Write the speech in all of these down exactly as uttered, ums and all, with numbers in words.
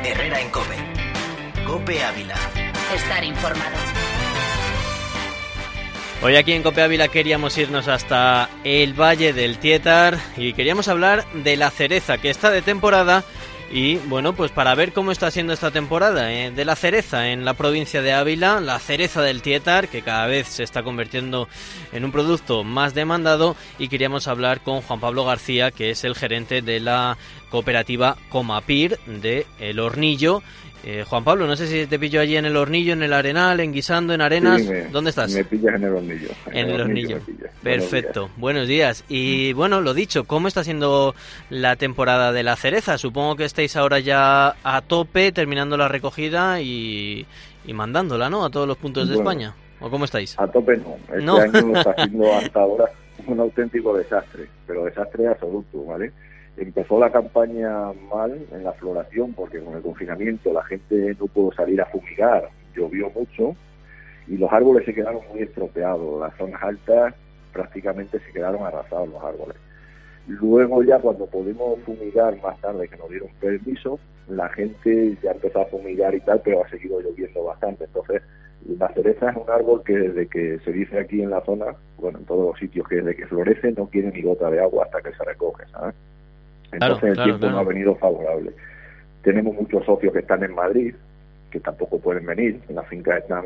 Herrera en COPE. COPE Ávila. Estar informado. Hoy aquí en COPE Ávila queríamos irnos hasta el Valle del Tietar y queríamos hablar de la cereza, que está de temporada. Y bueno, pues para ver cómo está siendo esta temporada eh, de la cereza en la provincia de Ávila, la cereza del Tietar, que cada vez se está convirtiendo en un producto más demandado, y queríamos hablar con Juan Pablo García, que es el gerente de la cooperativa Comapir de El Hornillo. Eh, Juan Pablo, no sé si te pillo allí en El Hornillo, en el Arenal, en Guisando, en Arenas. Sí, me, ¿Dónde estás? Me pillas en El Hornillo. En, en El, el Hornillo. hornillo Perfecto. Buenos días. Buenos días. Y bueno, lo dicho, ¿cómo está siendo la temporada de la cereza? Supongo que estáis ahora ya a tope, terminando la recogida y, y mandándola, ¿no? A todos los puntos de bueno, España. ¿O cómo estáis? A tope no. Este ¿No? año está siendo hasta ahora un auténtico desastre, pero desastre absoluto, ¿vale? Empezó la campaña mal en la floración porque con el confinamiento la gente no pudo salir a fumigar, llovió mucho y los árboles se quedaron muy estropeados, las zonas altas prácticamente se quedaron arrasados los árboles. Luego ya cuando pudimos fumigar más tarde, que nos dieron permiso, la gente ya empezó a fumigar y tal, pero ha seguido lloviendo bastante. Entonces la cereza es un árbol que desde que se dice aquí en la zona, bueno, en todos los sitios, que desde que florece no quiere ni gota de agua hasta que se recoge, ¿sabes? Entonces claro, el claro, tiempo claro. no ha venido favorable. Tenemos muchos socios que están en Madrid, que tampoco pueden venir, las fincas están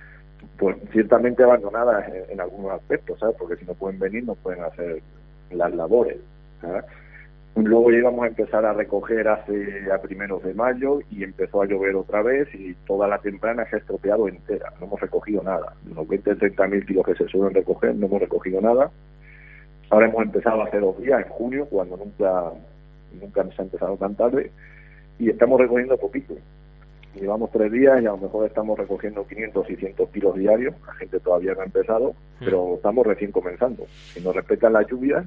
pues ciertamente abandonadas en, en algunos aspectos, ¿sabes? Porque si no pueden venir no pueden hacer las labores, ¿sabes? Luego llegamos a empezar a recoger hace a primeros de mayo y empezó a llover otra vez y toda la temprana se ha estropeado entera, no hemos recogido nada. De los veinte a treinta mil kilos que se suelen recoger no hemos recogido nada. Ahora hemos empezado hace dos días, en junio, cuando nunca nunca se ha empezado tan tarde, y estamos recogiendo poquito. Llevamos tres días y a lo mejor estamos recogiendo quinientos, seiscientos kilos diarios. La gente todavía no ha empezado, pero estamos recién comenzando. Si nos respetan las lluvias,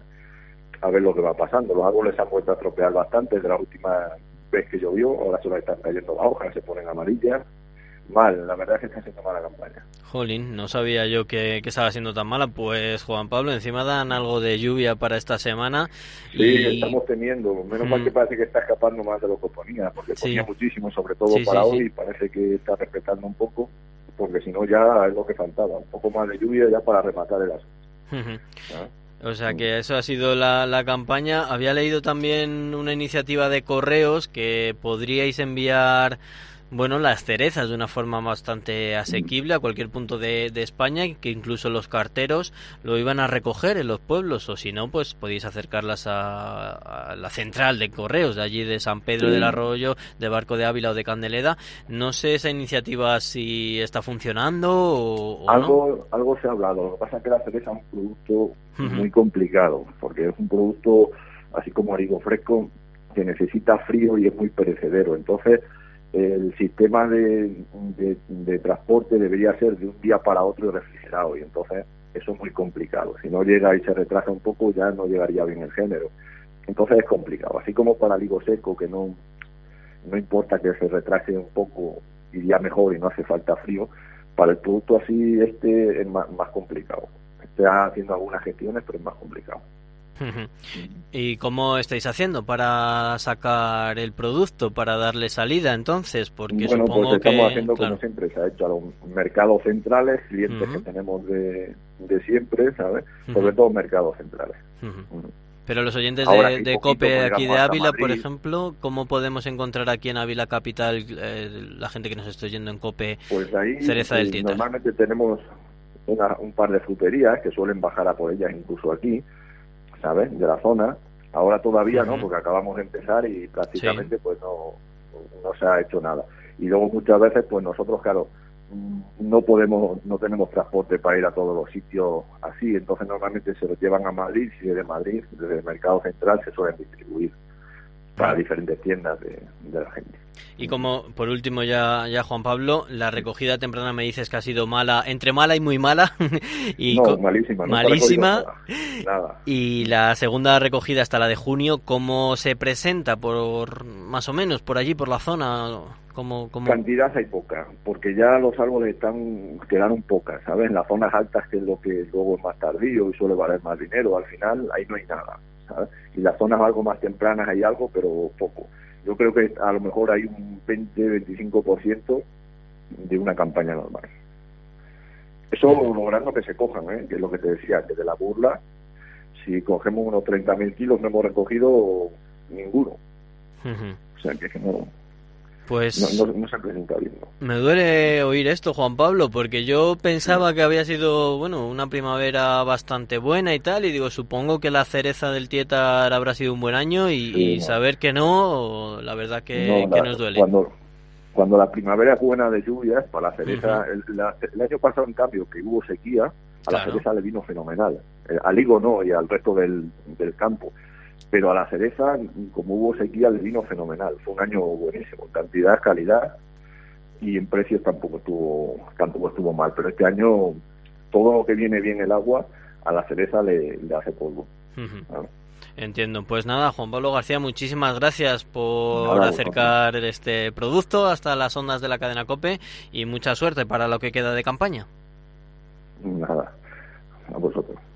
a ver lo que va pasando. Los árboles se han vuelto a estropear bastante desde la última vez que llovió, ahora se les están cayendo las hojas, se ponen amarillas. Mal, la verdad es que está siendo mala campaña. Jolín, no sabía yo que, que estaba siendo tan mala. Pues Juan Pablo, encima dan algo de lluvia para esta semana. Sí, y... estamos teniendo, menos mm. mal que parece que está escapando más de lo que ponía, porque sí. ponía muchísimo, sobre todo sí, para sí, hoy, sí. y parece que está respetando un poco, porque si no ya es lo que faltaba, un poco más de lluvia ya para rematar el asunto. Uh-huh. ¿Ah? O sea que eso ha sido la, la campaña. Había leído también una iniciativa de correos que podríais enviar... Bueno, las cerezas de una forma bastante asequible a cualquier punto de, de España, y que incluso los carteros lo iban a recoger en los pueblos, o si no, pues podéis acercarlas a, a la central de correos de allí de San Pedro sí. del Arroyo, de Barco de Ávila o de Candeleda. No sé esa iniciativa si está funcionando o, o algo, no. Algo se ha hablado, lo que pasa es que la cereza es un producto uh-huh. muy complicado, porque es un producto, así como digo, fresco, que necesita frío y es muy perecedero, entonces el sistema de, de, de transporte debería ser de un día para otro refrigerado, y entonces eso es muy complicado. Si no llega y se retrasa un poco, ya no llegaría bien el género. Entonces es complicado. Así como para el higo seco, que no, no importa que se retrase un poco, iría mejor y no hace falta frío, para el producto así este es más, más complicado. Está haciendo algunas gestiones, pero es más complicado. ¿Y cómo estáis haciendo para sacar el producto, para darle salida entonces? Porque bueno, supongo pues estamos que, haciendo claro. como siempre se ha hecho a los mercados centrales, clientes uh-huh. que tenemos de, de siempre, ¿sabes? Uh-huh. Sobre todo mercados centrales. Uh-huh. Uh-huh. Pero los oyentes Ahora, de, de COPE aquí de Ávila, por ejemplo, ¿cómo podemos encontrar aquí en Ávila Capital eh, la gente que nos esté oyendo en COPE pues ahí, cereza del Tietar? Normalmente tenemos una, un par de fruterías que suelen bajar a por ellas incluso aquí, ¿sabes? De la zona. Ahora todavía uh-huh. no, porque acabamos de empezar y prácticamente sí. pues no, no se ha hecho nada. Y luego muchas veces pues nosotros, claro, no podemos, no tenemos transporte para ir a todos los sitios así, entonces normalmente se los llevan a Madrid, y desde Madrid, desde el mercado central se suelen distribuir para uh-huh. diferentes tiendas de, de la gente. Y como, por último ya, ya Juan Pablo, la recogida temprana me dices que ha sido mala, entre mala y muy mala. y no, co- malísima. No malísima. Nada, nada. Y la segunda recogida hasta la de junio, ¿cómo se presenta? Por más o menos, por allí, por la zona. ¿Cómo, cómo? Cantidad hay poca, porque ya los árboles están quedaron pocas, ¿sabes? En las zonas altas, que es lo que luego es más tardío y suele valer más dinero, al final ahí no hay nada, ¿sabes? Y las zonas algo más tempranas hay algo, pero poco. Yo creo que a lo mejor hay un veinte veinticinco por ciento de una campaña normal. Eso logrando que se cojan, ¿eh? Que es lo que te decía, que de la burla, si cogemos unos treinta mil kilos, no hemos recogido ninguno. Uh-huh. O sea, que, que no... Pues no, no, no se presenta bien, ¿no? Me duele oír esto, Juan Pablo, porque yo pensaba que había sido, bueno, una primavera bastante buena y tal, y digo, supongo que la cereza del Tietar habrá sido un buen año, y, sí, y no. saber que no, la verdad que, no, que la, nos duele. Cuando, cuando la primavera es buena de lluvias, para la cereza, uh-huh. el, la, el año pasado, en cambio, que hubo sequía, a claro. la cereza le vino fenomenal, eh, al higo no, y al resto del, del campo. Pero a la cereza, como hubo sequía, le vino fenomenal. Fue un año buenísimo, cantidad, calidad, y en precios tampoco estuvo tampoco estuvo mal. Pero este año, todo lo que viene bien el agua, a la cereza le, le hace polvo. Uh-huh. ¿Ah? Entiendo. Pues nada, Juan Pablo García, muchísimas gracias por nada, acercar bueno. este producto hasta las ondas de la cadena COPE, y mucha suerte para lo que queda de campaña. Nada, a vosotros.